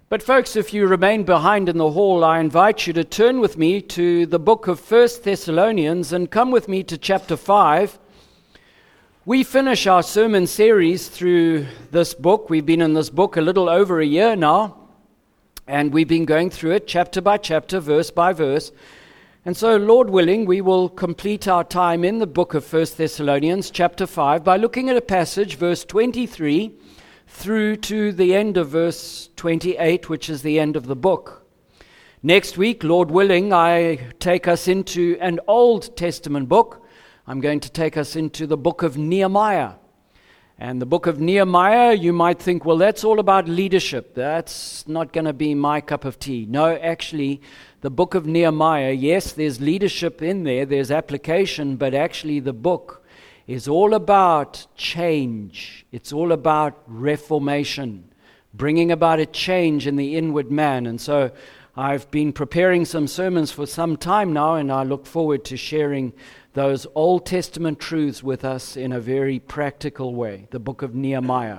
But folks, if you remain behind in the hall, I invite you to turn with me to the book of 1 Thessalonians and come with me to chapter 5. We finish our sermon series through this book. We've been in this book a little over a year now, and we've been going through it chapter by chapter, verse by verse. And so, Lord willing, we will complete our time in the book of 1 Thessalonians chapter 5 by looking at a passage, verse 23, through to the end of verse 28, which is the end of the book. Next week, Lord willing, I take us into an Old Testament book. I'm going to take us into the book of Nehemiah. And the book of Nehemiah, you might think, well, that's all about leadership. That's not going to be my cup of tea. No, actually, the book of Nehemiah, yes, there's leadership in there, there's application, but actually the book is all about change. It's all about reformation, bringing about a change in the inward man. And so I've been preparing some sermons for some time now, and I look forward to sharing those Old Testament truths with us in a very practical way, the book of Nehemiah.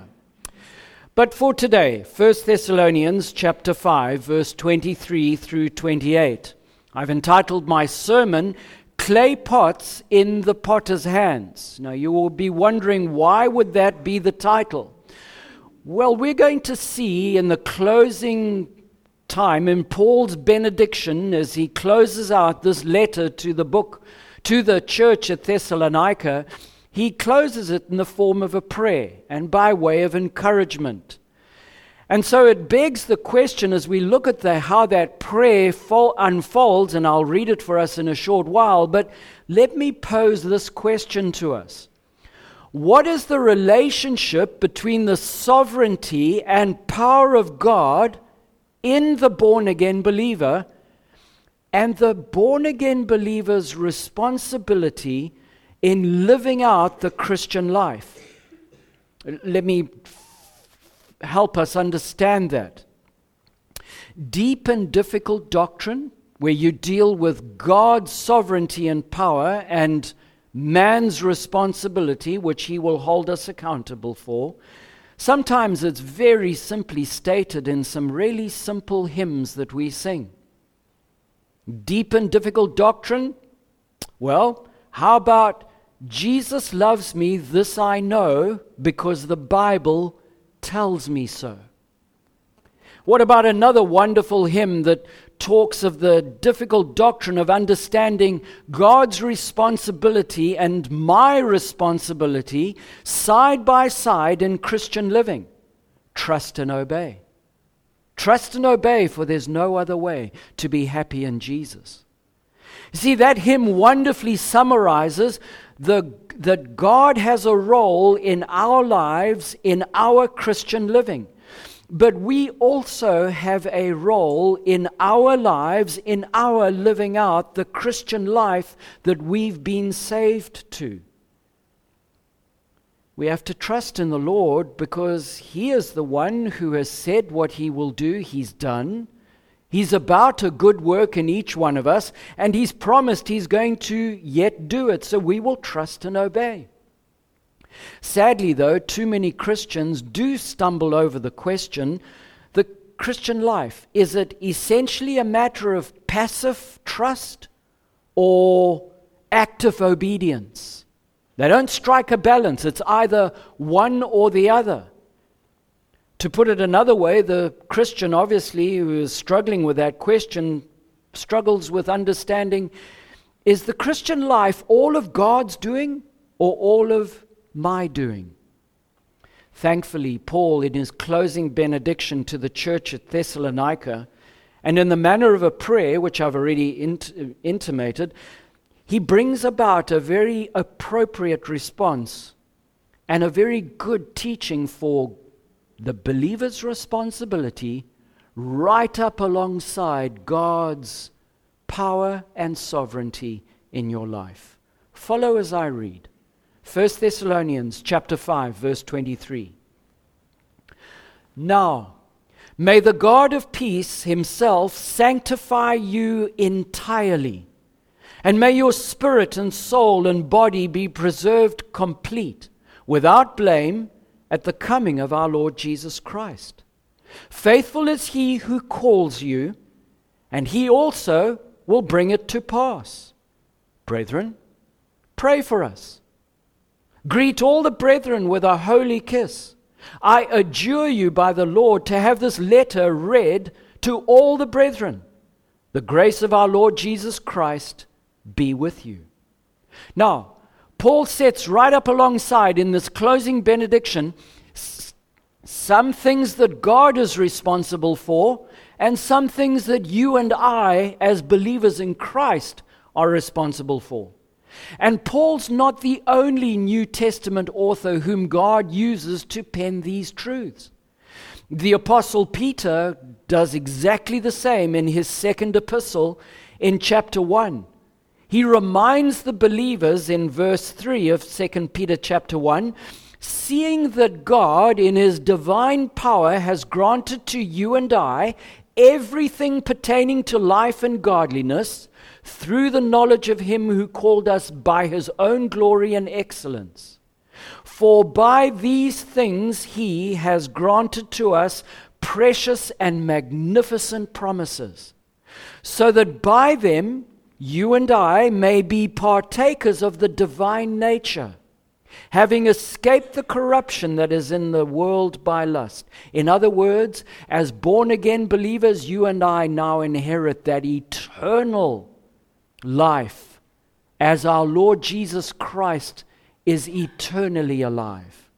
But for today, 1 Thessalonians chapter 5, verse 23 through 28. I've entitled my sermon, Clay Pots in the Potter's Hands. Now you will be wondering, why would that be the title? Well, we're going to see in the closing time, in Paul's benediction, as he closes out this letter to the church at Thessalonica, he closes it in the form of a prayer and by way of encouragement. And so it begs the question as we look at how that prayer unfolds, and I'll read it for us in a short while, but let me pose this question to us. What is the relationship between the sovereignty and power of God in the born-again believer and the born-again believer's responsibility in living out the Christian life? Let me help us understand that. Deep and difficult doctrine, where you deal with God's sovereignty and power and man's responsibility, which he will hold us accountable for. Sometimes it's very simply stated in some really simple hymns that we sing. Deep and difficult doctrine? Well, how about Jesus loves me, this I know, because the Bible tells me so? What about another wonderful hymn that talks of the difficult doctrine of understanding God's responsibility and my responsibility side by side in Christian living? Trust and obey. Trust and obey, for there's no other way to be happy in Jesus. You see, that hymn wonderfully summarizes that God has a role in our lives, in our Christian living. But we also have a role in our lives, in our living out the Christian life that we've been saved to. We have to trust in the Lord because He is the one who has said what He will do, He's done. He's about a good work in each one of us, and He's promised He's going to yet do it, so we will trust and obey. Sadly, though, too many Christians do stumble over the question, the Christian life, is it essentially a matter of passive trust or active obedience? They don't strike a balance. It's either one or the other. To put it another way, the Christian, obviously, who is struggling with that question, struggles with understanding, is the Christian life all of God's doing or all of my doing? Thankfully, Paul, in his closing benediction to the church at Thessalonica, and in the manner of a prayer, which I've already intimated, he brings about a very appropriate response and a very good teaching for the believer's responsibility right up alongside God's power and sovereignty in your life. Follow as I read. 1 Thessalonians chapter 5, verse 23. Now, may the God of peace himself sanctify you entirely, and may your spirit and soul and body be preserved complete, without blame, at the coming of our Lord Jesus Christ. Faithful is he who calls you, and he also will bring it to pass. Brethren, pray for us. Greet all the brethren with a holy kiss. I adjure you by the Lord to have this letter read to all the brethren. The grace of our Lord Jesus Christ be with you. Now, Paul sets right up alongside in this closing benediction some things that God is responsible for and some things that you and I, as believers in Christ, are responsible for. And Paul's not the only New Testament author whom God uses to pen these truths. The Apostle Peter does exactly the same in his second epistle in chapter 1. He reminds the believers in verse 3 of 2 Peter chapter 1, seeing that God in his divine power has granted to you and I everything pertaining to life and godliness through the knowledge of him who called us by his own glory and excellence. For by these things he has granted to us precious and magnificent promises, so that by them you and I may be partakers of the divine nature, having escaped the corruption that is in the world by lust. In other words, as born-again believers, you and I now inherit that eternal life as our Lord Jesus Christ is eternally alive.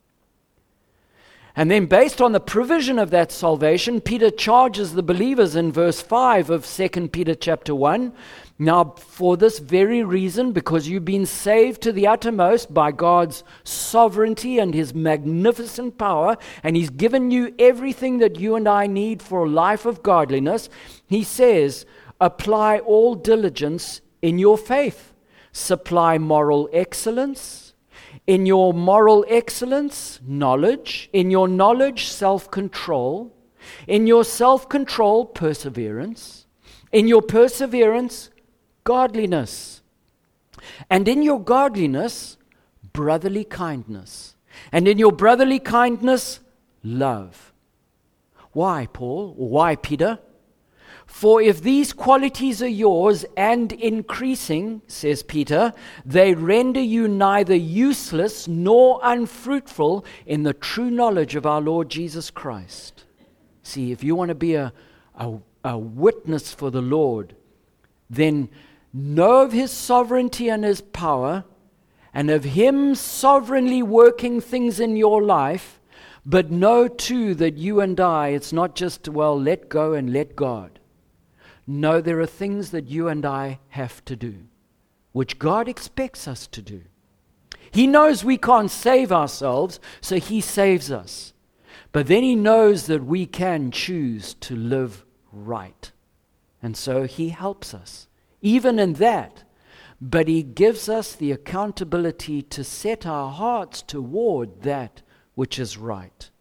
And then based on the provision of that salvation, Peter charges the believers in verse 5 of 2 Peter chapter 1, now for this very reason, because you've been saved to the uttermost by God's sovereignty and his magnificent power, and he's given you everything that you and I need for a life of godliness, he says, apply all diligence in your faith. Supply moral excellence. In your moral excellence, knowledge. In your knowledge, self-control. In your self-control, perseverance. In your perseverance, godliness. And in your godliness, brotherly kindness. And in your brotherly kindness, love. Why, Paul? Or why, Peter? For if these qualities are yours and increasing, says Peter, they render you neither useless nor unfruitful in the true knowledge of our Lord Jesus Christ. See, if you want to be a witness for the Lord, then know of his sovereignty and his power, and of him sovereignly working things in your life, but know too that you and I, it's not just, well, let go and let God. No, there are things that you and I have to do, which God expects us to do. He knows we can't save ourselves, so he saves us. But then he knows that we can choose to live right. And so he helps us, even in that. But he gives us the accountability to set our hearts toward that which is right.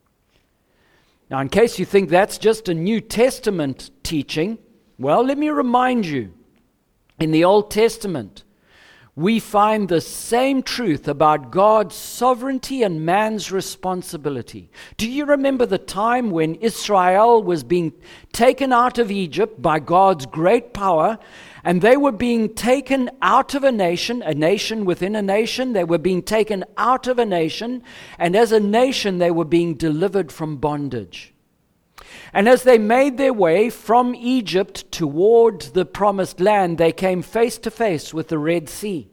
Now, in case you think that's just a New Testament teaching, well, let me remind you, in the Old Testament, we find the same truth about God's sovereignty and man's responsibility. Do you remember the time when Israel was being taken out of Egypt by God's great power, and they were being taken out of a nation within a nation, they were being taken out of a nation, and as a nation they were being delivered from bondage. And as they made their way from Egypt toward the promised land, they came face to face with the Red Sea.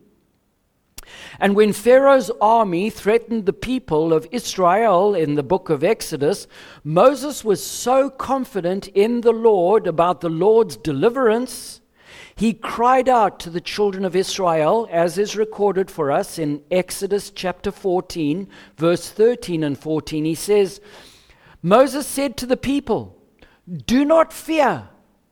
And when Pharaoh's army threatened the people of Israel in the book of Exodus, Moses was so confident in the Lord about the Lord's deliverance, he cried out to the children of Israel, as is recorded for us in Exodus chapter 14, verse 13 and 14. He says, Moses said to the people, "Do not fear.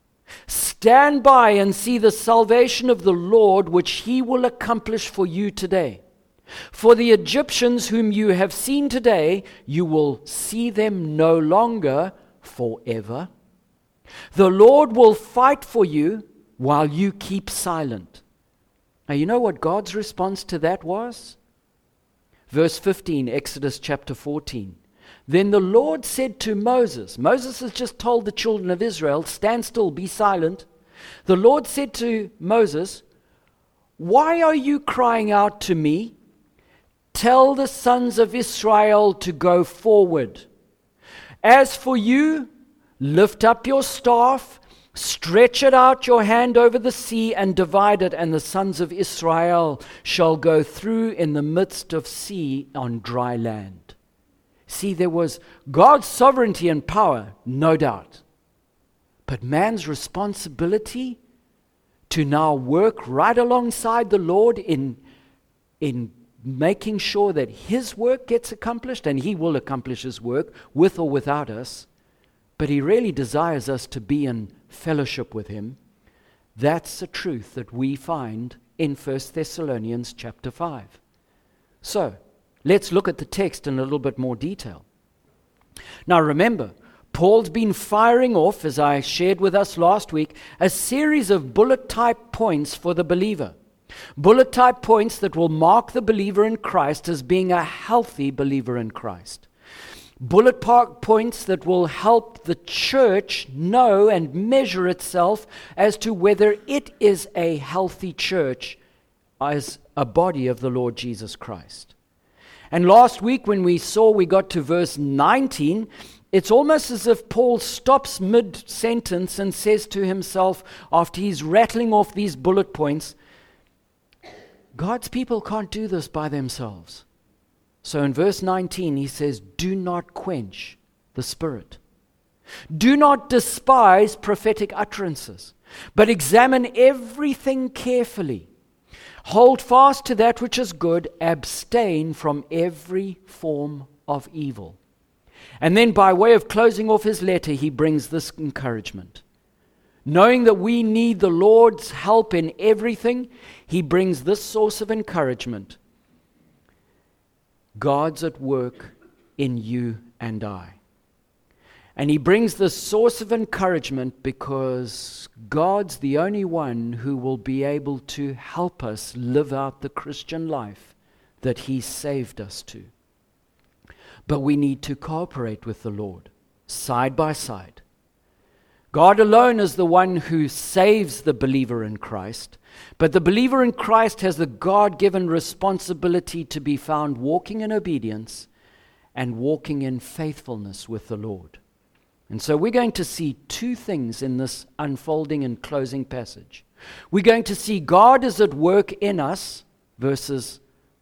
Stand by and see the salvation of the Lord, which he will accomplish for you today. For the Egyptians whom you have seen today, you will see them no longer forever. The Lord will fight for you while you keep silent." Now, you know what God's response to that was? Verse 15, Exodus chapter 14. Then the Lord said to Moses, Moses has just told the children of Israel, stand still, be silent. The Lord said to Moses, why are you crying out to me? Tell the sons of Israel to go forward. As for you, lift up your staff, stretch it out your hand over the sea and divide it, and the sons of Israel shall go through in the midst of sea on dry land. See, there was God's sovereignty and power, no doubt. But man's responsibility to now work right alongside the Lord in making sure that his work gets accomplished, and he will accomplish his work with or without us, but he really desires us to be in fellowship with him. That's a truth that we find in 1 Thessalonians chapter 5. So, let's look at the text in a little bit more detail. Now remember, Paul's been firing off, as I shared with us last week, a series of bullet-type points for the believer. Bullet-type points that will mark the believer in Christ as being a healthy believer in Christ. Bullet points that will help the church know and measure itself as to whether it is a healthy church as a body of the Lord Jesus Christ. And last week when we got to verse 19, it's almost as if Paul stops mid-sentence and says to himself, after he's rattling off these bullet points, God's people can't do this by themselves. So in verse 19 he says, do not quench the Spirit. Do not despise prophetic utterances, but examine everything carefully. Hold fast to that which is good, abstain from every form of evil. And then by way of closing off his letter, he brings this encouragement. Knowing that we need the Lord's help in everything, he brings this source of encouragement. God's at work in you and I. And he brings this source of encouragement because God's the only one who will be able to help us live out the Christian life that he saved us to. But we need to cooperate with the Lord, side by side. God alone is the one who saves the believer in Christ, but the believer in Christ has the God-given responsibility to be found walking in obedience and walking in faithfulness with the Lord. And so we're going to see two things in this unfolding and closing passage. We're going to see God is at work in us, verses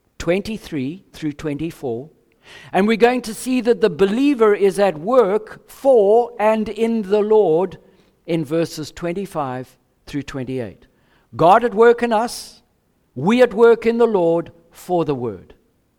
23 through 24, and we're going to see that the believer is at work for and in the Lord in verses 25 through 28. God at work in us, we at work in the Lord for the word.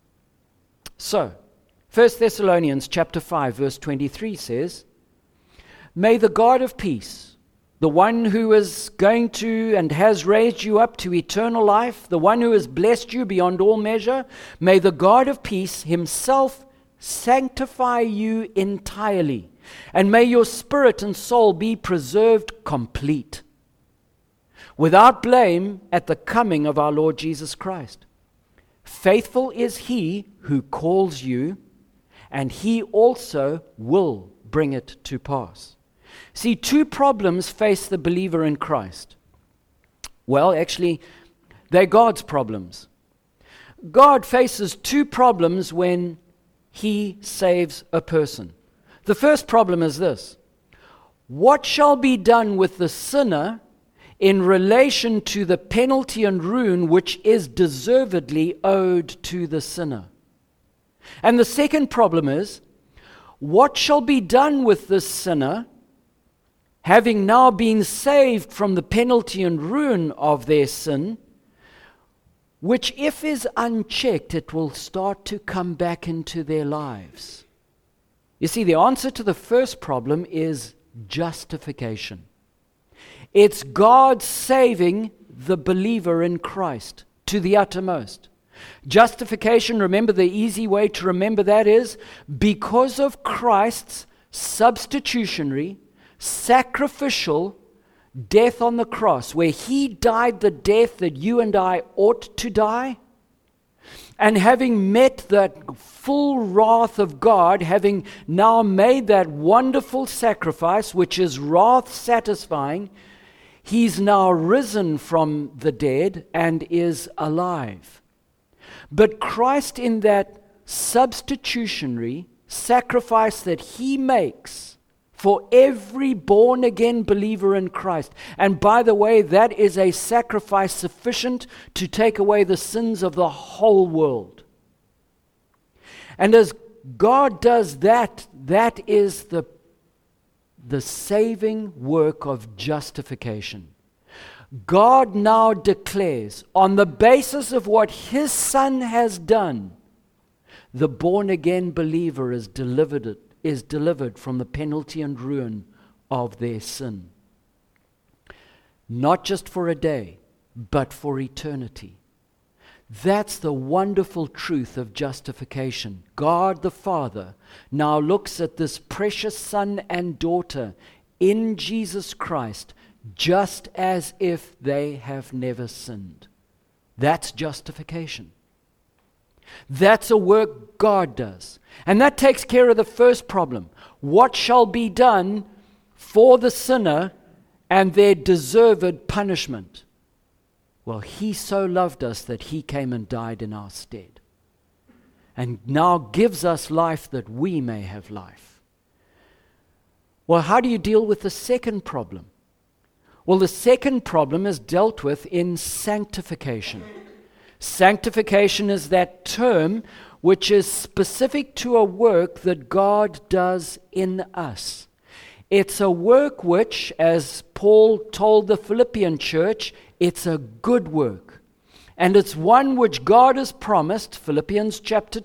So, 1 Thessalonians chapter 5 verse 23 says, may the God of peace, the one who is going to and has raised you up to eternal life, the one who has blessed you beyond all measure, may the God of peace himself sanctify you entirely, and may your spirit and soul be preserved complete, without blame at the coming of our Lord Jesus Christ. Faithful is he who calls you, and he also will bring it to pass. See, two problems face the believer in Christ. Well, actually, they're God's problems. God faces two problems when he saves a person. The first problem is this: what shall be done with the sinner in relation to the penalty and ruin which is deservedly owed to the sinner? And the second problem is, what shall be done with this sinner, having now been saved from the penalty and ruin of their sin, which if is unchecked, it will start to come back into their lives. You see, the answer to the first problem is justification. It's God saving the believer in Christ to the uttermost. Justification, remember, the easy way to remember that is because of Christ's substitutionary, sacrificial death on the cross, where he died the death that you and I ought to die, And having met that full wrath of God, having now made that wonderful sacrifice, which is wrath satisfying, he's now risen from the dead and is alive. But Christ, in that substitutionary sacrifice that he makes for every born-again believer in Christ. And by the way, that is a sacrifice sufficient to take away the sins of the whole world. And as God does that, that is the saving work of justification. God now declares, on the basis of what his Son has done, the born-again believer is delivered from the penalty and ruin of their sin. Not just for a day, but for eternity. That's the wonderful truth of justification. God the Father now looks at this precious son and daughter in Jesus Christ just as if they have never sinned. That's justification. That's a work God does. And that takes care of the first problem. What shall be done for the sinner and their deserved punishment? Well, he so loved us that he came and died in our stead, and now gives us life that we may have life. Well, how do you deal with the second problem? Well, the second problem is dealt with in sanctification. Sanctification is that term which is specific to a work that God does in us. It's a work which, as Paul told the Philippian church, it's a good work. And it's one which God has promised, Philippians chapter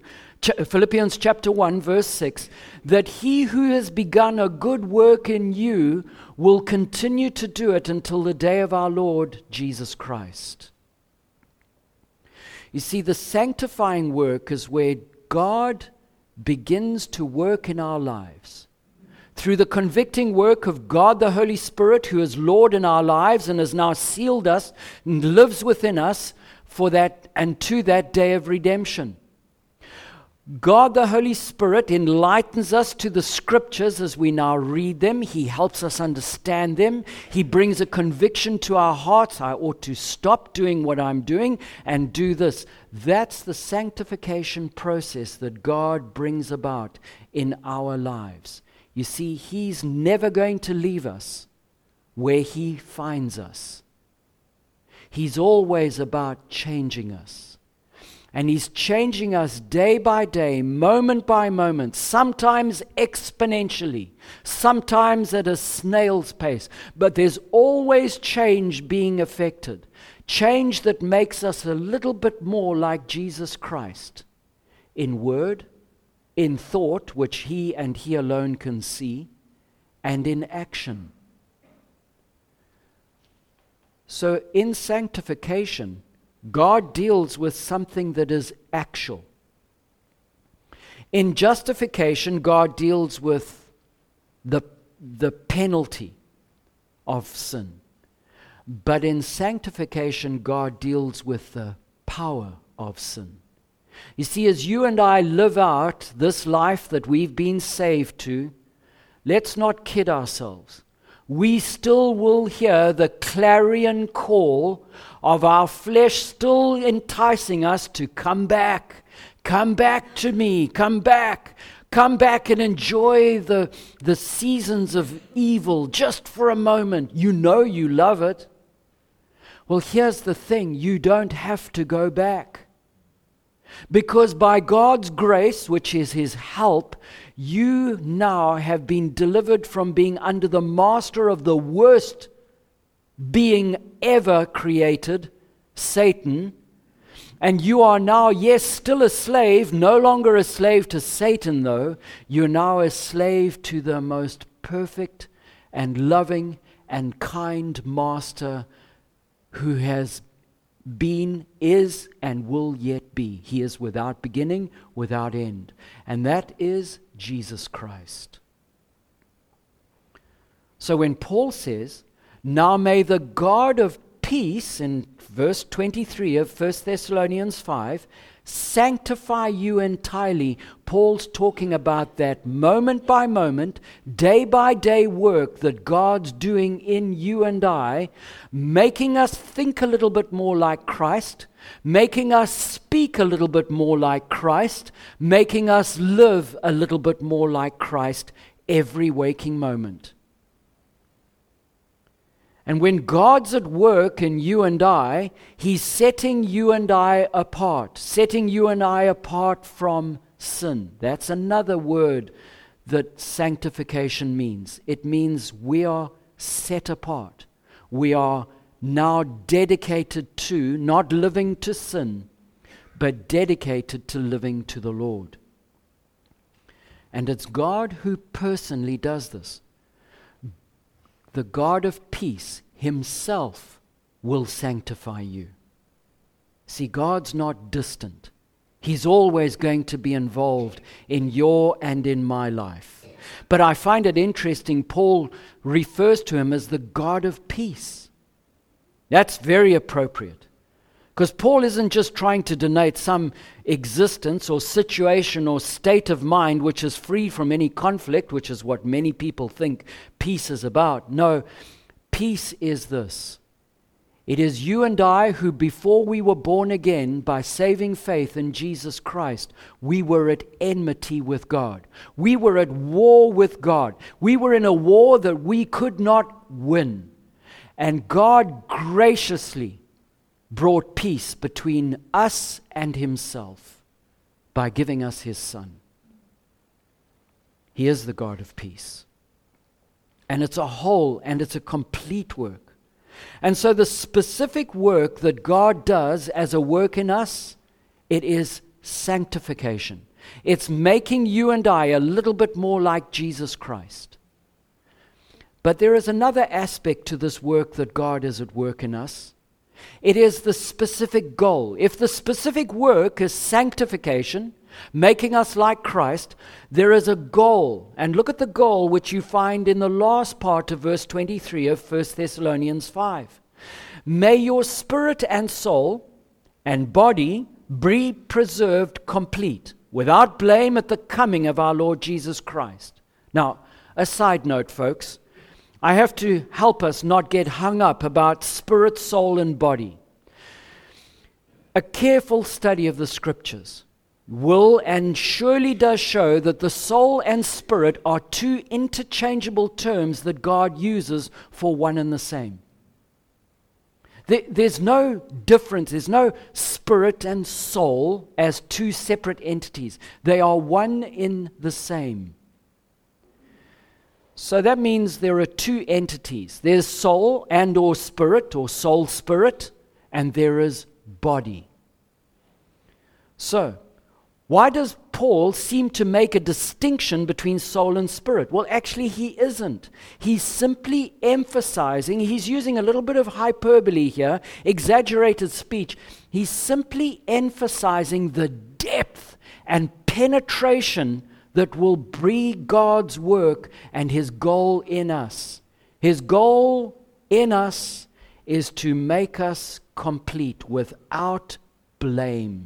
1, verse 6, that he who has begun a good work in you will continue to do it until the day of our Lord Jesus Christ. You see, the sanctifying work is where God begins to work in our lives through the convicting work of God the Holy Spirit, who is Lord in our lives and has now sealed us and lives within us for that and to that day of redemption. God the Holy Spirit enlightens us to the scriptures as we now read them. He helps us understand them. He brings a conviction to our hearts. I ought to stop doing what I'm doing and do this. That's the sanctification process that God brings about in our lives. You see, he's never going to leave us where he finds us. He's always about changing us. And he's changing us day by day, moment by moment, sometimes exponentially, sometimes at a snail's pace. But there's always change being effected. Change that makes us a little bit more like Jesus Christ in word, in thought, which he and he alone can see, and in action. So in sanctification, God deals with something that is actual. In justification, God deals with the penalty of sin. But in sanctification, God deals with the power of sin. You see, as you and I live out this life that we've been saved to, let's not kid ourselves. We still will hear the clarion call of our flesh still enticing us to come back to me, come back and enjoy the seasons of evil just for a moment. You know you love it. Well, here's the thing, you don't have to go back. Because by God's grace, which is his help, you now have been delivered from being under the master of the worst being ever created, Satan. And you are now, yes, still a slave, no longer a slave to Satan though. You're now a slave to the most perfect and loving and kind master who has been, is, and will yet be. He is without beginning, without end. And that is Jesus Christ. So when Paul says, now may the God of peace, in verse 23 of 1 Thessalonians 5, sanctify you entirely. Paul's talking about that moment by moment, day by day work that God's doing in you and I, making us think a little bit more like Christ, making us speak a little bit more like Christ, making us live a little bit more like Christ every waking moment. And when God's at work in you and I, He's setting you and I apart from sin. That's another word that sanctification means. It means we are set apart. We are now dedicated to, not living to sin, but dedicated to living to the Lord. And it's God who personally does this. The God of peace Himself will sanctify you. See, God's not distant. He's always going to be involved in your and in my life. But I find it interesting, Paul refers to Him as the God of peace. That's very appropriate. Because Paul isn't just trying to denote some existence or situation or state of mind which is free from any conflict, which is what many people think peace is about. No, peace is this. It is you and I who, before we were born again by saving faith in Jesus Christ, we were at enmity with God. We were at war with God. We were in a war that we could not win. And God graciously brought peace between us and Himself by giving us His Son. He is the God of peace. And it's a whole and it's a complete work. And so the specific work that God does as a work in us, it is sanctification. It's making you and I a little bit more like Jesus Christ. But there is another aspect to this work that God is at work in us. It is the specific goal. If the specific work is sanctification, making us like Christ, there is a goal. And look at the goal which you find in the last part of verse 23 of 1 Thessalonians 5. May your spirit and soul and body be preserved complete, without blame at the coming of our Lord Jesus Christ. Now, a side note, folks. I have to help us not get hung up about spirit, soul, and body. A careful study of the Scriptures will and surely does show that the soul and spirit are two interchangeable terms that God uses for one and the same. There's no difference. There's no spirit and soul as two separate entities. They are one in the same. So that means there are two entities. There's soul and or spirit, or soul spirit, and there is body. So, why does Paul seem to make a distinction between soul and spirit? Well, actually he isn't. He's simply emphasizing, he's using a little bit of hyperbole here, exaggerated speech. He's simply emphasizing the depth and penetration that will be God's work and His goal in us. His goal in us is to make us complete without blame.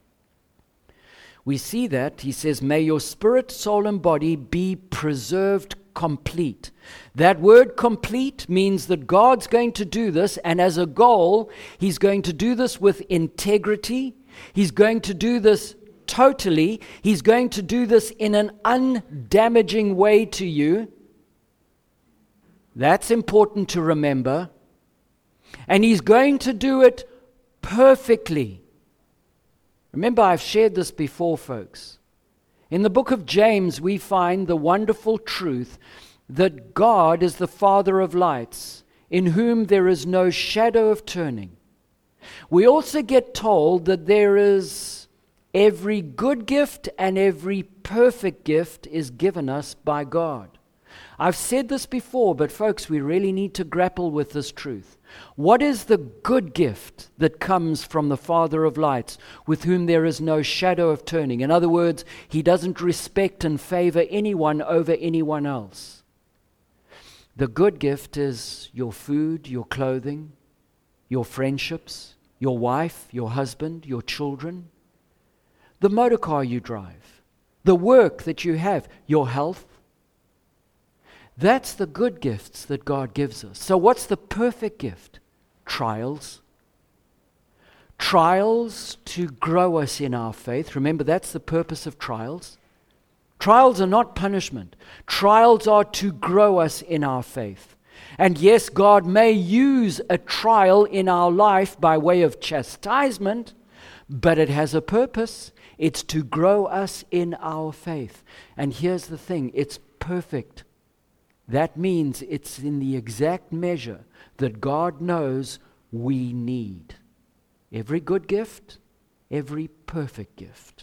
We see that, he says, may your spirit, soul, and body be preserved complete. That word complete means that God's going to do this, and as a goal, He's going to do this with integrity. He's going to do this totally. He's going to do this in an undamaging way to you. That's important to remember. And He's going to do it perfectly. Remember, I've shared this before, folks. In the book of James, we find the wonderful truth that God is the Father of lights, in whom there is no shadow of turning. We also get told that there is every good gift and every perfect gift is given us by God. I've said this before, but folks, we really need to grapple with this truth. What is the good gift that comes from the Father of lights, with whom there is no shadow of turning? In other words, He doesn't respect and favor anyone over anyone else. The good gift is your food, your clothing, your friendships, your wife, your husband, your children, the motor car you drive, the work that you have, your health. That's the good gifts that God gives us. So what's the perfect gift? Trials. Trials to grow us in our faith. Remember, that's the purpose of trials. Trials are not punishment. Trials are to grow us in our faith. And yes, God may use a trial in our life by way of chastisement, but it has a purpose. It's to grow us in our faith. And here's the thing, it's perfect. That means it's in the exact measure that God knows we need. Every good gift, every perfect gift.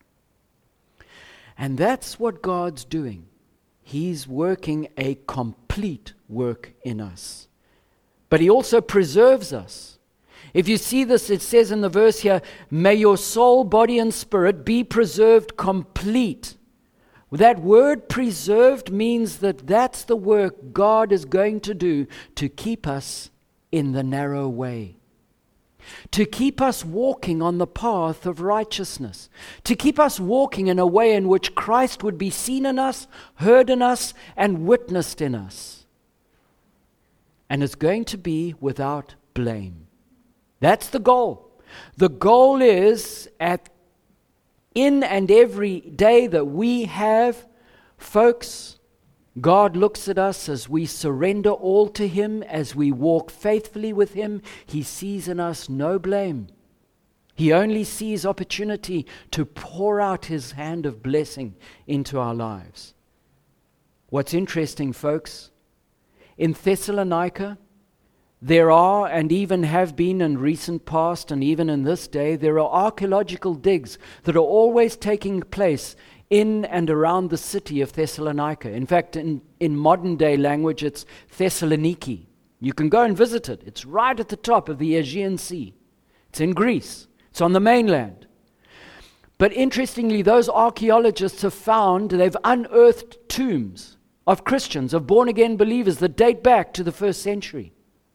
And that's what God's doing. He's working a complete work in us. But He also preserves us. If you see this, it says in the verse here, may your soul, body, and spirit be preserved complete. That word preserved means that that's the work God is going to do to keep us in the narrow way. To keep us walking on the path of righteousness. To keep us walking in a way in which Christ would be seen in us, heard in us, and witnessed in us. And it's going to be without blame. That's the goal. The goal is in and every day that we have, folks, God looks at us as we surrender all to Him, as we walk faithfully with Him. He sees in us no blame. He only sees opportunity to pour out His hand of blessing into our lives. What's interesting, folks, in Thessalonica, there are, and even have been in recent past, and even in this day, there are archaeological digs that are always taking place in and around the city of Thessalonica. In fact, in modern day language, it's Thessaloniki. You can go and visit it. It's right at the top of the Aegean Sea. It's in Greece. It's on the mainland. But interestingly, those archaeologists they've unearthed tombs of Christians, of born-again believers that date back to the 1st century.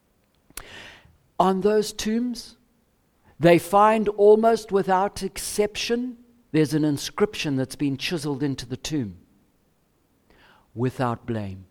On those tombs, they find almost without exception, there's an inscription that's been chiseled into the tomb. Without blame.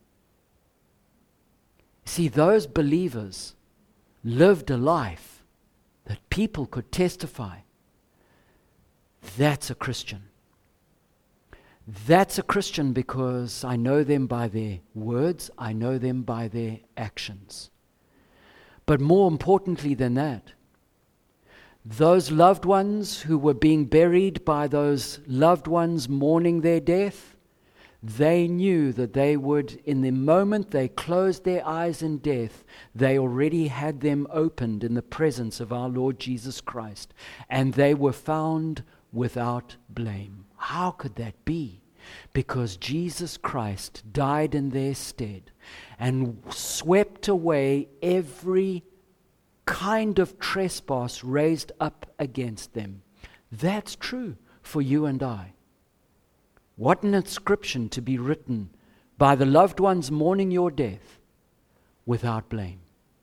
See, those believers lived a life that people could testify. That's a Christian. That's a Christian because I know them by their words, I know them by their actions. But more importantly than that, those loved ones who were being buried by those loved ones mourning their death, they knew that they would, in the moment they closed their eyes in death, they already had them opened in the presence of our Lord Jesus Christ, and they were found without blame. How could that be? Because Jesus Christ died in their stead and swept away every kind of trespass raised up against them. That's true for you and I. What an inscription to be written by the loved ones mourning your death without blame.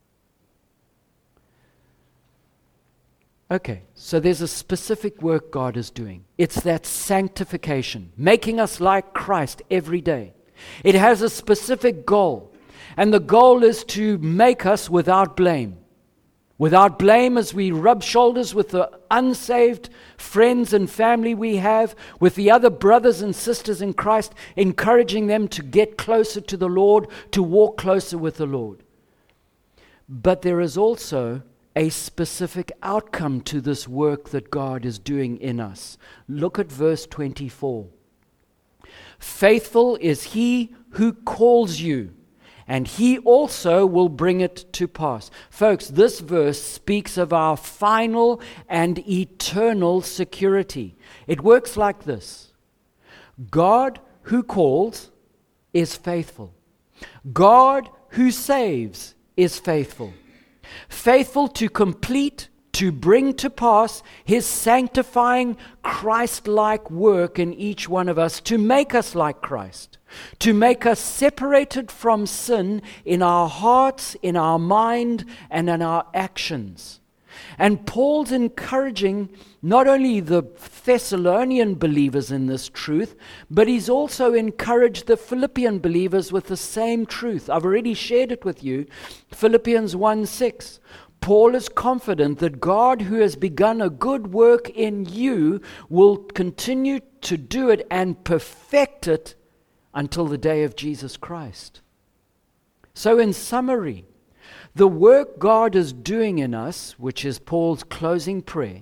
Okay, so there's a specific work God is doing. It's that sanctification, making us like Christ every day. It has a specific goal, and the goal is to make us without blame. Without blame as we rub shoulders with the unsaved friends and family we have, with the other brothers and sisters in Christ, encouraging them to get closer to the Lord, to walk closer with the Lord. But there is also a specific outcome to this work that God is doing in us. Look at verse 24. Faithful is He who calls you, and He also will bring it to pass. Folks, this verse speaks of our final and eternal security. It works like this. God who calls is faithful. God who saves is faithful. Faithful to complete, to bring to pass His sanctifying Christ-like work in each one of us, to make us like Christ, to make us separated from sin in our hearts, in our mind, and in our actions. And Paul's encouraging not only the Thessalonian believers in this truth, but he's also encouraged the Philippian believers with the same truth. I've already shared it with you. Philippians 1:6. Paul is confident that God, who has begun a good work in you, will continue to do it and perfect it until the day of Jesus Christ. So in summary, the work God is doing in us, which is Paul's closing prayer,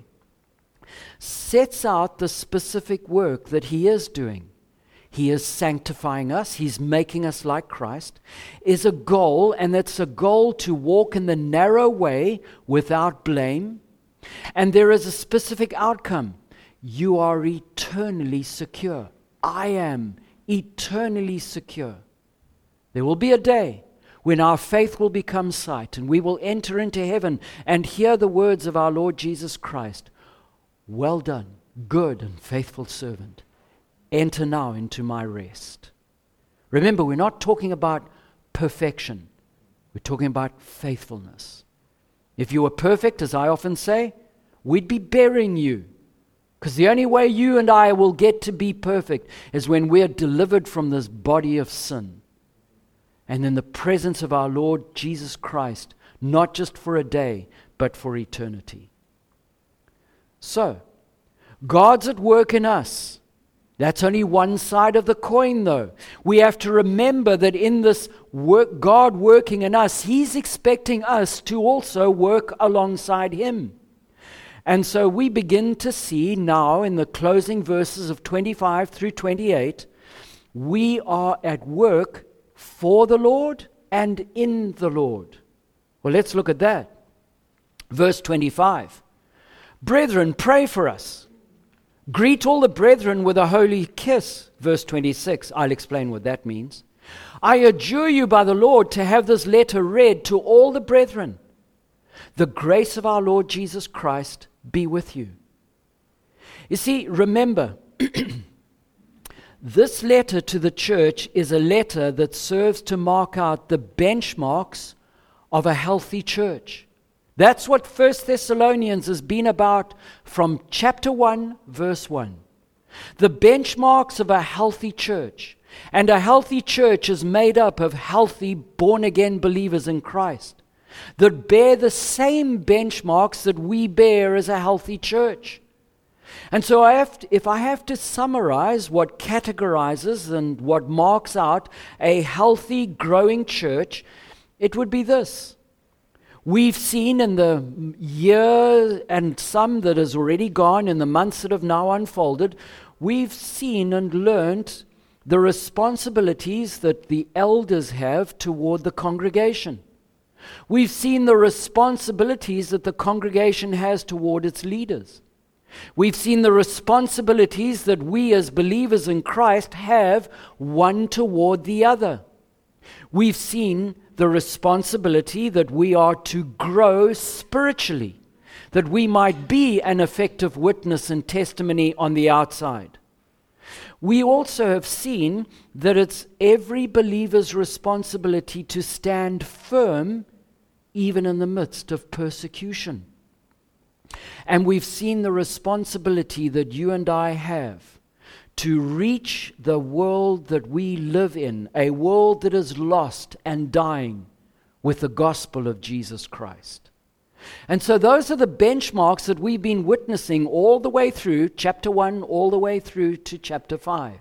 sets out the specific work that he is doing. He is sanctifying us. He's making us like Christ. Is a goal, and that's a goal to walk in the narrow way without blame. And there is a specific outcome. You are eternally secure. I am eternally secure. There will be a day when our faith will become sight, and we will enter into heaven and hear the words of our Lord Jesus Christ. Well done, good and faithful servant. Enter now into my rest. Remember, we're not talking about perfection. We're talking about faithfulness. If you were perfect, as I often say, we'd be burying you. Because the only way you and I will get to be perfect is when we're delivered from this body of sin. And in the presence of our Lord Jesus Christ, not just for a day, but for eternity. So, God's at work in us. That's only one side of the coin, though. We have to remember that in this work, God working in us, He's expecting us to also work alongside Him. And so we begin to see now in the closing verses of 25 through 28, we are at work for the Lord and in the Lord. Well, let's look at that. Verse 25. Brethren, pray for us. Greet all the brethren with a holy kiss. Verse 26. I'll explain what that means. I adjure you by the Lord to have this letter read to all the brethren. The grace of our Lord Jesus Christ be with you. You see, remember, this letter to the church is a letter that serves to mark out the benchmarks of a healthy church. That's what 1 Thessalonians has been about from chapter 1, verse 1. The benchmarks of a healthy church. And a healthy church is made up of healthy, born-again believers in Christ that bear the same benchmarks that we bear as a healthy church. And so if I have to summarize what categorizes and what marks out a healthy, growing church, it would be this. We've seen in the year and some that has already gone, in the months that have now unfolded, we've seen and learned the responsibilities that the elders have toward the congregation. We've seen the responsibilities that the congregation has toward its leaders. We've seen the responsibilities that we as believers in Christ have one toward the other. We've seen the responsibility that we are to grow spiritually, that we might be an effective witness and testimony on the outside. We also have seen that it's every believer's responsibility to stand firm even in the midst of persecution. And we've seen the responsibility that you and I have to reach the world that we live in, a world that is lost and dying, with the gospel of Jesus Christ. And so those are the benchmarks that we've been witnessing all the way through chapter 1, all the way through to chapter 5.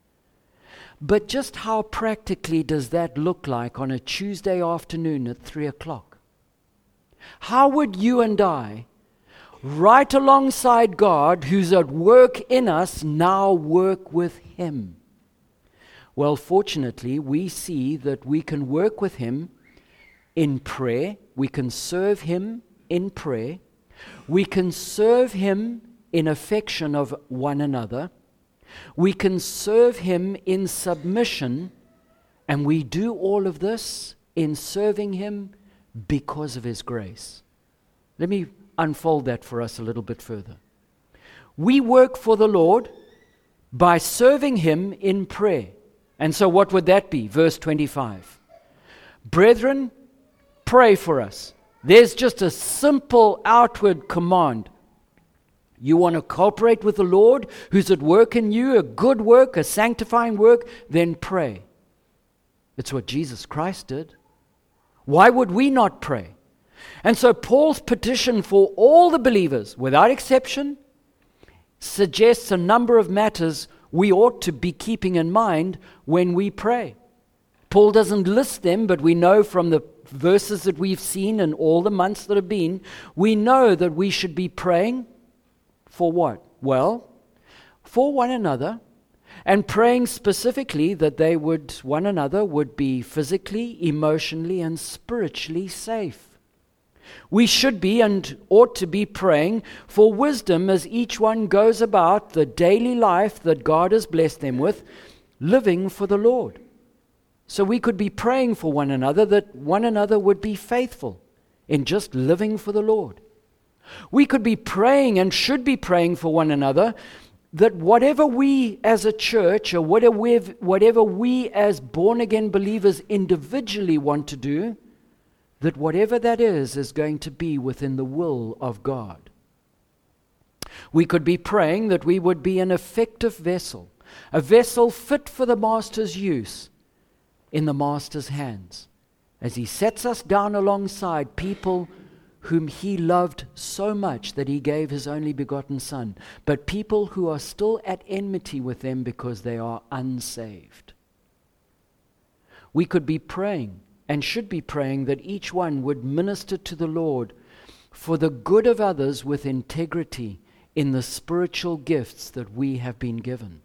But just how practically does that look like on a Tuesday afternoon at 3 o'clock? How would you and I, right alongside God, who's at work in us, now work with Him? Well, fortunately, we see that we can work with Him in prayer. We can serve Him in prayer. We can serve Him in affection of one another. We can serve Him in submission. And we do all of this in serving Him because of His grace. Let me unfold that for us a little bit further. We work for the Lord by serving Him in prayer. And so what would that be? Verse 25. Brethren, pray for us. There's just a simple outward command. You want to cooperate with the Lord who's at work in you, a good work, a sanctifying work, then pray. It's what Jesus Christ did. Why would we not pray? And so Paul's petition for all the believers, without exception, suggests a number of matters we ought to be keeping in mind when we pray. Paul doesn't list them, but we know from the verses that we've seen and all the months that have been, we know that we should be praying for what? Well, for one another, and praying specifically that one another would be physically, emotionally, and spiritually safe. We should be and ought to be praying for wisdom as each one goes about the daily life that God has blessed them with, living for the Lord. So we could be praying for one another that one another would be faithful in just living for the Lord. We could be praying and should be praying for one another that whatever we as a church or whatever we as born-again believers individually want to do, that whatever that is going to be within the will of God. We could be praying that we would be an effective vessel, a vessel fit for the Master's use in the Master's hands, as He sets us down alongside people whom He loved so much that He gave His only begotten Son, but people who are still at enmity with them because they are unsaved. We could be praying and should be praying that each one would minister to the Lord for the good of others with integrity in the spiritual gifts that we have been given,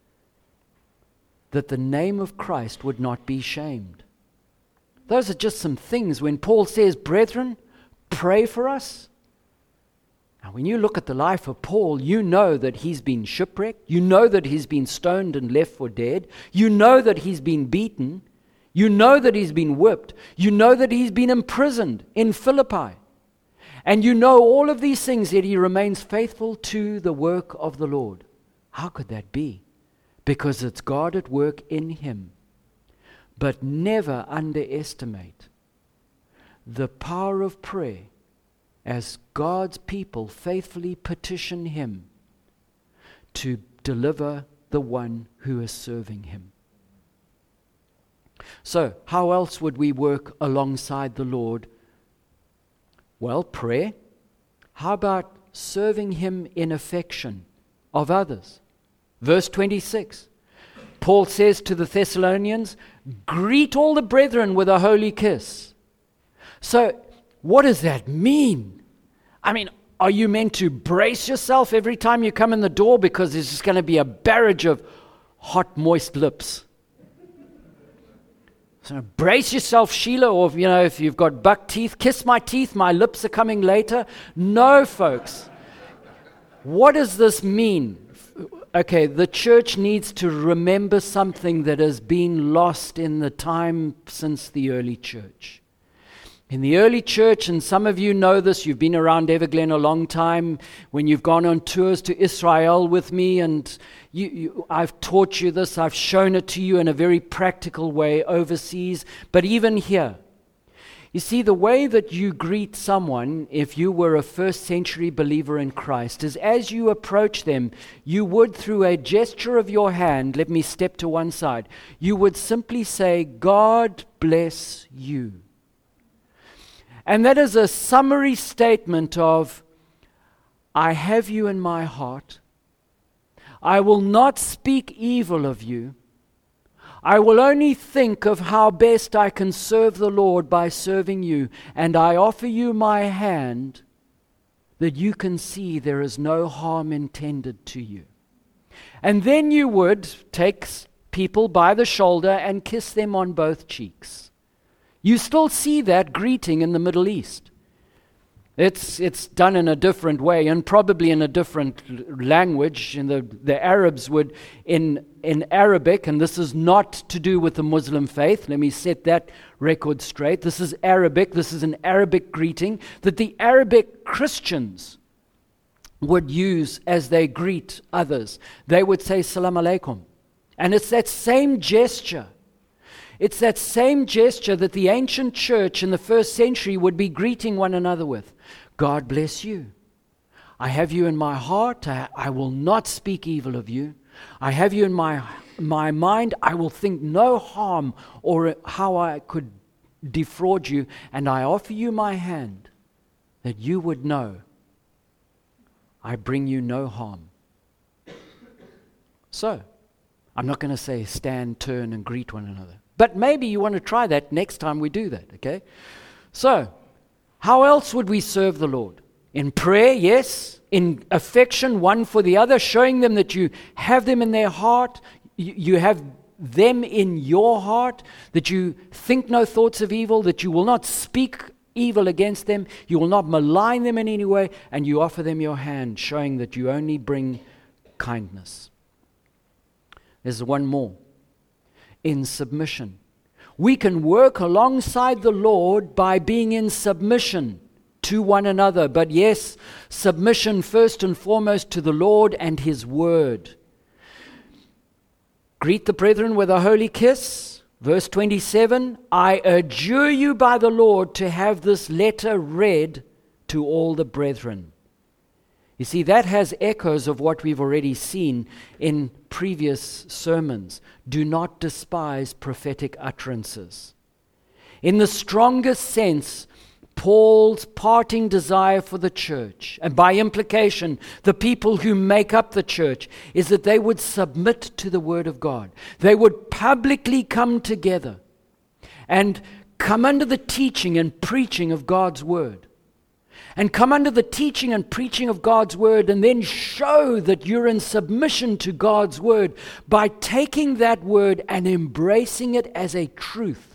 that the name of Christ would not be shamed. Those are just some things. When Paul says, brethren, pray for us. Now, when you look at the life of Paul, you know that he's been shipwrecked. You know that he's been stoned and left for dead. You know that he's been beaten. You know that he's been whipped. You know that he's been imprisoned in Philippi. And you know all of these things, yet he remains faithful to the work of the Lord. How could that be? Because it's God at work in him. But never underestimate the power of prayer as God's people faithfully petition Him to deliver the one who is serving Him. So, how else would we work alongside the Lord? Well, prayer. How about serving Him in affection of others? Verse 26. Paul says to the Thessalonians, greet all the brethren with a holy kiss. So, what does that mean? I mean, are you meant to brace yourself every time you come in the door because there's just going to be a barrage of hot, moist lips? So brace yourself, Sheila, or if you've got buck teeth, kiss my teeth, my lips are coming later. No, folks. What does this mean? Okay, the church needs to remember something that has been lost in the time since the early church. In the early church, and some of you know this, you've been around Everglen a long time, when you've gone on tours to Israel with me, and I've taught you this, I've shown it to you in a very practical way overseas, but even here. You see, the way that you greet someone, if you were a first century believer in Christ, is as you approach them, you would, through a gesture of your hand, let me step to one side, you would simply say, God bless you. And that is a summary statement of, I have you in my heart. I will not speak evil of you. I will only think of how best I can serve the Lord by serving you. And I offer you my hand that you can see there is no harm intended to you. And then you would take people by the shoulder and kiss them on both cheeks. You still see that greeting in the Middle East. It's done in a different way and probably in a different language. And the Arabs would, in Arabic, and this is not to do with the Muslim faith. Let me set that record straight. This is Arabic. This is an Arabic greeting that the Arabic Christians would use as they greet others. They would say, Salam alaikum. And it's that same gesture. It's that same gesture that the ancient church in the first century would be greeting one another with. God bless you. I have you in my heart. I will not speak evil of you. I have you in my mind. I will think no harm or how I could defraud you. And I offer you my hand that you would know I bring you no harm. So, I'm not going to say stand, turn, and greet one another. But maybe you want to try that next time we do that, okay? So, how else would we serve the Lord? In prayer, yes. In affection, one for the other, showing them that you have them in their heart, you have them in your heart, that you think no thoughts of evil, that you will not speak evil against them, you will not malign them in any way, and you offer them your hand, showing that you only bring kindness. There's one more. In submission. We can work alongside the Lord by being in submission to one another. But yes, submission first and foremost to the Lord and His Word. Greet the brethren with a holy kiss. Verse 27, I adjure you by the Lord to have this letter read to all the brethren. You see, that has echoes of what we've already seen in previous sermons. Do not despise prophetic utterances. In the strongest sense, Paul's parting desire for the church, and by implication, the people who make up the church, is that they would submit to the Word of God. They would publicly come together and come under the teaching and preaching of God's Word. And come under the teaching and preaching of God's Word, and then show that you're in submission to God's Word by taking that Word and embracing it as a truth.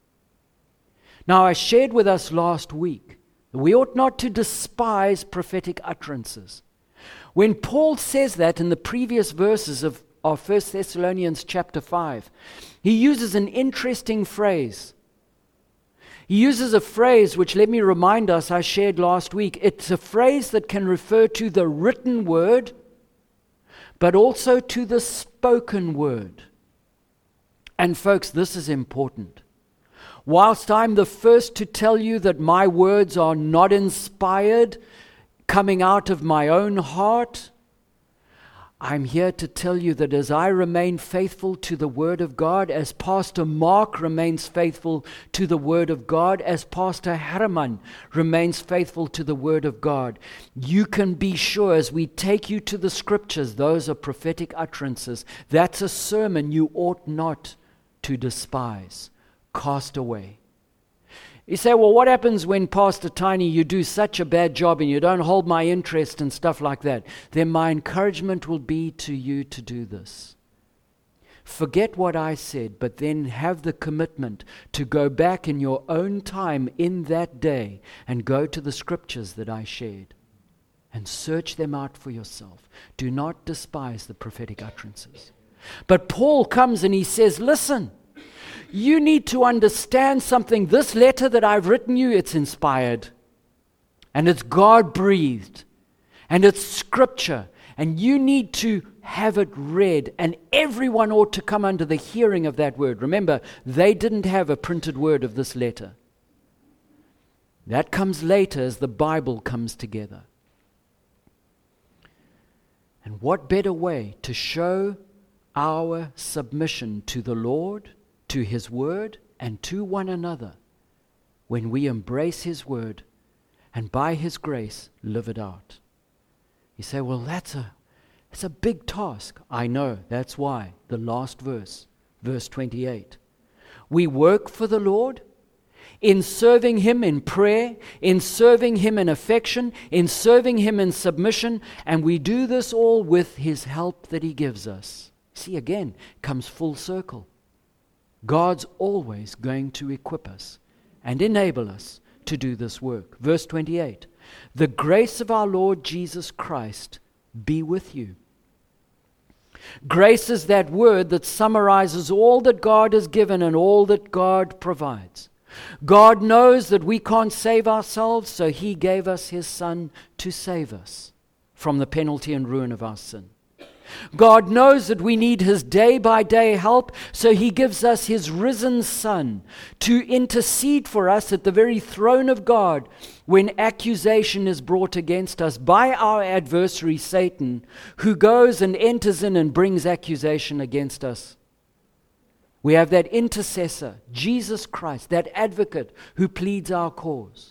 Now, I shared with us last week that we ought not to despise prophetic utterances. When Paul says that in the previous verses of 1 Thessalonians chapter 5, he uses an interesting phrase. He uses a phrase which, let me remind us, I shared last week. It's a phrase that can refer to the written word, but also to the spoken word. And folks, this is important. Whilst I'm the first to tell you that my words are not inspired, coming out of my own heart, I'm here to tell you that as I remain faithful to the Word of God, as Pastor Mark remains faithful to the Word of God, as Pastor Harriman remains faithful to the Word of God, you can be sure as we take you to the Scriptures, those are prophetic utterances. That's a sermon you ought not to despise, cast away. You say, well, what happens when, Pastor Tiny, you do such a bad job and you don't hold my interest and stuff like that? Then my encouragement will be to you to do this. Forget what I said, but then have the commitment to go back in your own time in that day and go to the Scriptures that I shared and search them out for yourself. Do not despise the prophetic utterances. But Paul comes and he says, listen, you need to understand something. This letter that I've written you, it's inspired. And it's God-breathed. And it's Scripture. And you need to have it read. And everyone ought to come under the hearing of that word. Remember, they didn't have a printed word of this letter. That comes later as the Bible comes together. And what better way to show our submission to the Lord, to His Word, and to one another when we embrace His Word and by His grace live it out. You say, well, that's a big task. I know, that's why. The last verse, verse 28. We work for the Lord in serving Him in prayer, in serving Him in affection, in serving Him in submission, and we do this all with His help that He gives us. See, again, comes full circle. God's always going to equip us and enable us to do this work. Verse 28, the grace of our Lord Jesus Christ be with you. Grace is that word that summarizes all that God has given and all that God provides. God knows that we can't save ourselves, so He gave us His Son to save us from the penalty and ruin of our sin. God knows that we need His day-by-day help, so He gives us His risen Son to intercede for us at the very throne of God when accusation is brought against us by our adversary Satan, who goes and enters in and brings accusation against us. We have that intercessor, Jesus Christ, that advocate who pleads our cause.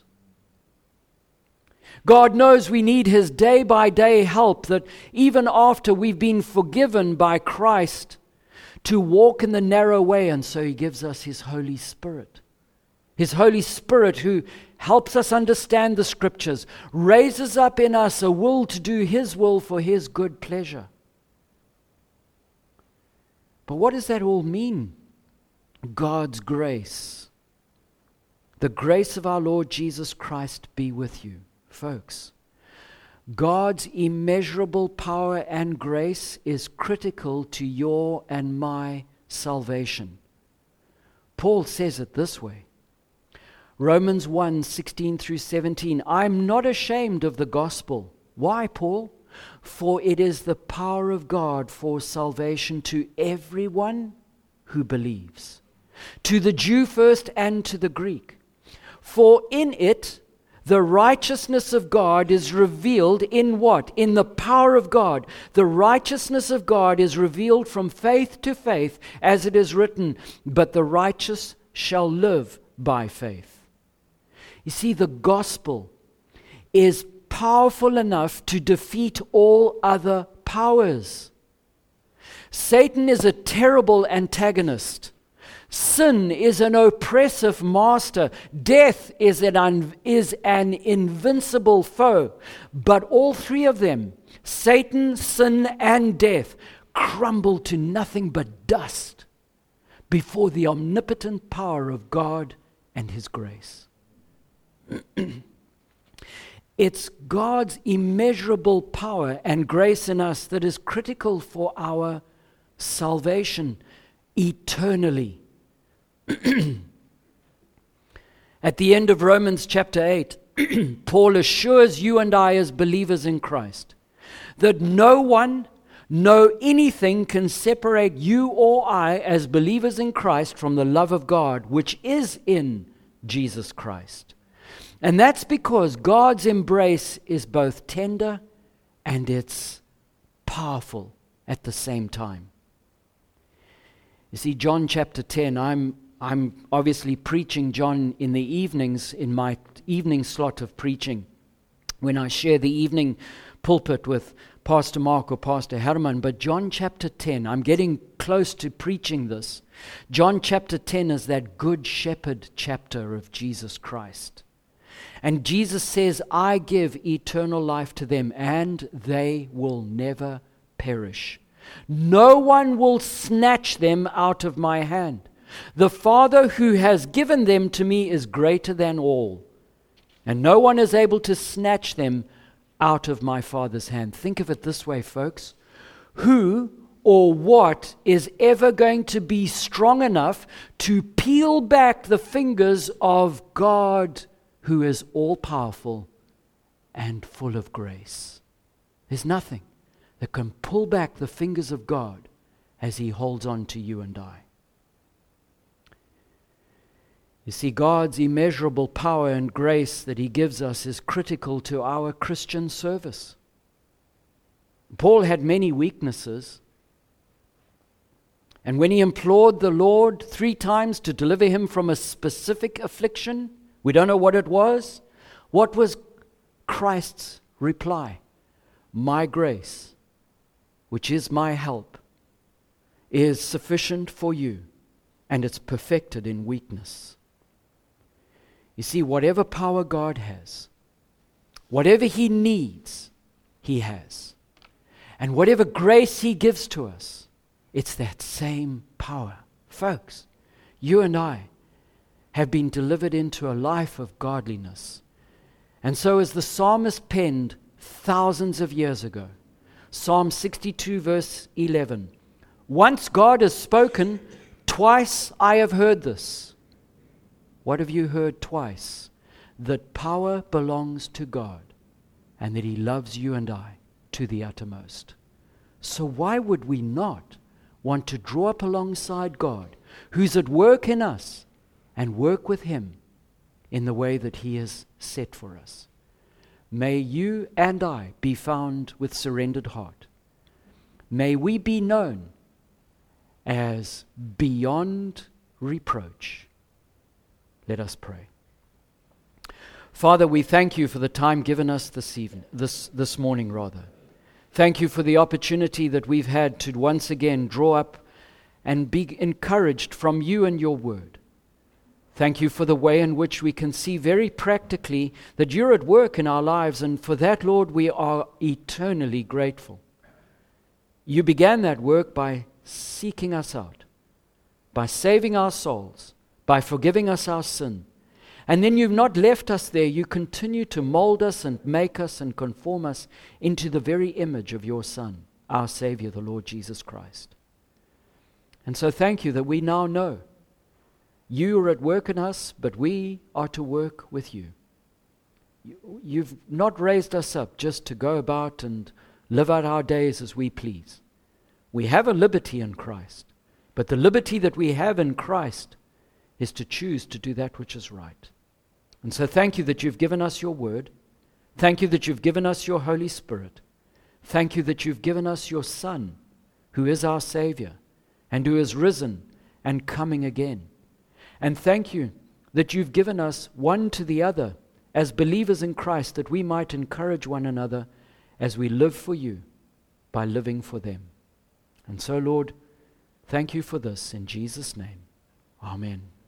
God knows we need His day-by-day help, that even after we've been forgiven by Christ, to walk in the narrow way, and so He gives us His Holy Spirit. His Holy Spirit who helps us understand the Scriptures, raises up in us a will to do His will for His good pleasure. But what does that all mean? God's grace. The grace of our Lord Jesus Christ be with you. Folks, God's immeasurable power and grace is critical to your and my salvation. Paul says it this way. Romans 1:16 through 17. I'm not ashamed of the gospel. Why, Paul? For it is the power of God for salvation to everyone who believes. To the Jew first and to the Greek. For in it the righteousness of God is revealed in what? In the power of God. The righteousness of God is revealed from faith to faith, as it is written, but the righteous shall live by faith. You see, the gospel is powerful enough to defeat all other powers. Satan is a terrible antagonist. Sin is an oppressive master. Death is an invincible foe. But all three of them, Satan, sin, and death, crumble to nothing but dust before the omnipotent power of God and His grace. It's God's immeasurable power and grace in us that is critical for our salvation eternally. At the end of Romans chapter 8, Paul assures you and I as believers in Christ that no one, no anything can separate you or I as believers in Christ from the love of God, which is in Jesus Christ. And that's because God's embrace is both tender and it's powerful at the same time. You see, John chapter 10, I'm obviously preaching John in the evenings, in my evening slot of preaching, when I share the evening pulpit with Pastor Mark or Pastor Herman. But John chapter 10, I'm getting close to preaching this. John chapter 10 is that good shepherd chapter of Jesus Christ. And Jesus says, I give eternal life to them, and they will never perish. No one will snatch them out of my hand. The Father who has given them to me is greater than all, and no one is able to snatch them out of my Father's hand. Think of it this way, folks. Who or what is ever going to be strong enough to peel back the fingers of God, who is all-powerful and full of grace? There's nothing that can pull back the fingers of God as He holds on to you and I. You see, God's immeasurable power and grace that He gives us is critical to our Christian service. Paul had many weaknesses, and when he implored the Lord 3 times to deliver him from a specific affliction, we don't know what it was. What was Christ's reply? My grace, which is my help, is sufficient for you, and it's perfected in weakness. You see, whatever power God has, whatever He needs, He has. And whatever grace He gives to us, it's that same power. Folks, you and I have been delivered into a life of godliness. And so as the psalmist penned thousands of years ago, Psalm 62 verse 11, once God has spoken, twice I have heard this. What have you heard twice? That power belongs to God and that He loves you and I to the uttermost. So why would we not want to draw up alongside God, who's at work in us, and work with Him in the way that He has set for us? May you and I be found with surrendered heart. May we be known as beyond reproach. Let us pray. Father, we thank you for the time given us this morning. Thank you for the opportunity that we've had to once again draw up and be encouraged from you and your word. Thank you for the way in which we can see very practically that you're at work in our lives, and for that, Lord, we are eternally grateful. You began that work by seeking us out, by saving our souls, by forgiving us our sin. And then you've not left us there. You continue to mold us and make us and conform us into the very image of your Son, our Savior, the Lord Jesus Christ. And so thank you that we now know you are at work in us, but we are to work with you. You've not raised us up just to go about and live out our days as we please. We have a liberty in Christ, but the liberty that we have in Christ is to choose to do that which is right. And so thank you that you've given us your word. Thank you that you've given us your Holy Spirit. Thank you that you've given us your Son, who is our Savior, and who is risen and coming again. And thank you that you've given us one to the other as believers in Christ, that we might encourage one another as we live for you by living for them. And so, Lord, thank you for this in Jesus' name. Amen.